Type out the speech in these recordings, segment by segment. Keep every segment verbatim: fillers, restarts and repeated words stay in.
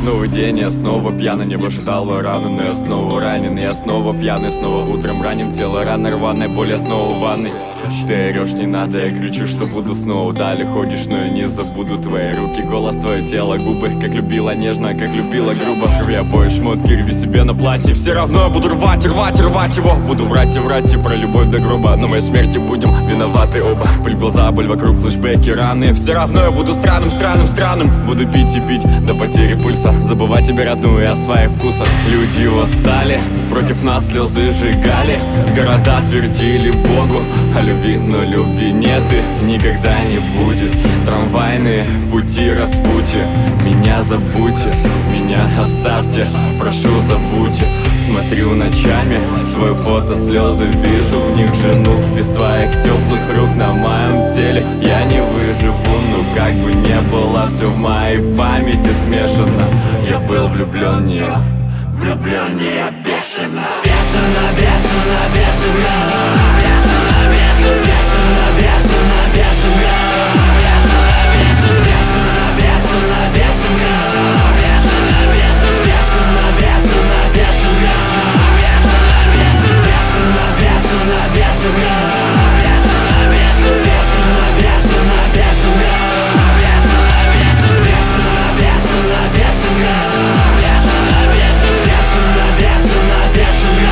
Новый день, я снова пьяный, небо ожидало рану, но я снова ранен. Я снова пьяный, снова утром ранен, тело рано рваное, боль, я снова в ванной. Ты орешь, не надо, я кричу, что буду снова. Далее ходишь, но я не забуду твои руки, голос, твое тело, губы. Как любила нежно, как любила грубо. Я бою шмотки, рви себе на платье. Все равно я буду рвать, рвать, рвать его. Буду врать и врать и про любовь до гроба. Но моей смерти будем виноваты оба. Пыль в глаза, боль вокруг, флешбеки, раны. Все равно я буду странным, странным, странным. Буду пить и пить до потери пульса. Забывать тебя родную и о своих вкусах. Люди восстали, против нас слезы сжигали. Города твердили Богу о любви, но любви нет и никогда не будет. Трамвайные пути распутье. Меня забудьте, меня оставьте, прошу забудьте. Смотрю ночами, твое фото, слезы, вижу в них жену. Без твоих теплых рук на моем теле я не выживу. Ну как бы не было, все в моей памяти смешано. Я был влюблен в нее, влюблен в нее бешено. Бешено, бешено, бешено. Бешено, бешено, бешено, бешено, бешено. Бешено, бешено, бешено, бешено, бешено. Бешено, бешено, бешено, бешено, бешено. Бешено, бешено, бешено, бешено, бешено. Бешено, бешено, бешено, бешено, бешено. Бешено, бешено, бешено, бешено, бешено. Бешено, бешено, бешено, бешено, бешено.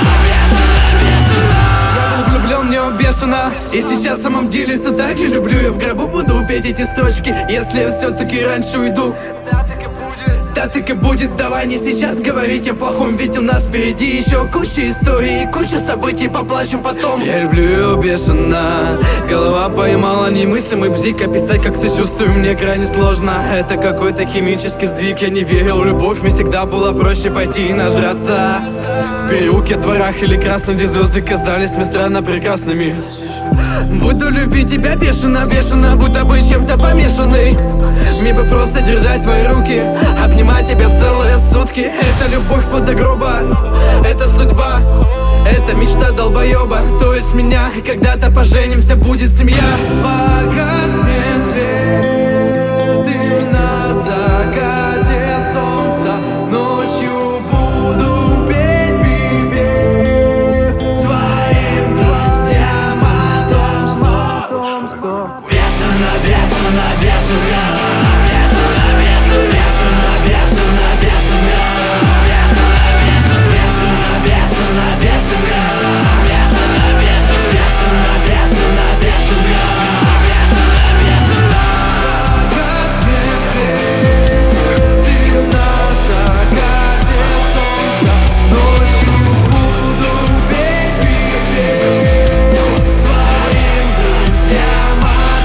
Я был влюблен в нее бешено, и сейчас в самом деле все так же люблю. Я в гробу буду петь эти строчки, если я все-таки раньше уйду. Да так и будет, давай не сейчас говорить о плохом, ведь у нас впереди еще куча историй, куча событий, поплачем потом. Я люблю ее бешено, голова поймала немыслимый бзик. Описать, как сочувствую, мне крайне сложно. Это какой-то химический сдвиг, я не верил в любовь. Мне всегда было проще пойти и нажраться в переулке, дворах или красном, где звезды казались мне странно прекрасными. Буду любить тебя бешено, бешено, будто бы чем-то помешанный. Мне бы просто держать твои руки, обнимать тебя целые сутки. Это любовь вплоть до гроба, это судьба, это мечта долбоеба. То есть меня, когда-то поженимся, будет семья. Погаснет свет и на закате солнца ночью буду петь тебе своим друзьям о том, что бешено, бешено, бешено. Бешено, бешено, бешено, бешено, бешено. Бешено, бешено, бешено, бешено, бешено. Бешено, бешено, бешено, бешено, бешено. Бешено, бешено. Погаснет свет и на закате солнца ночью буду петь тебе своим друзьям о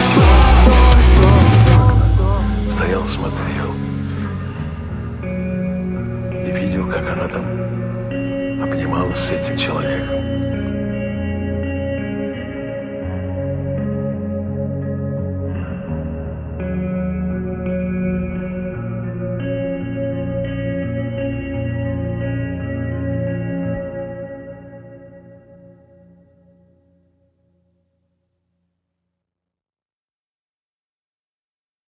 том, что Стоял, смотрел и видел, как она там обнималась с этим человеком.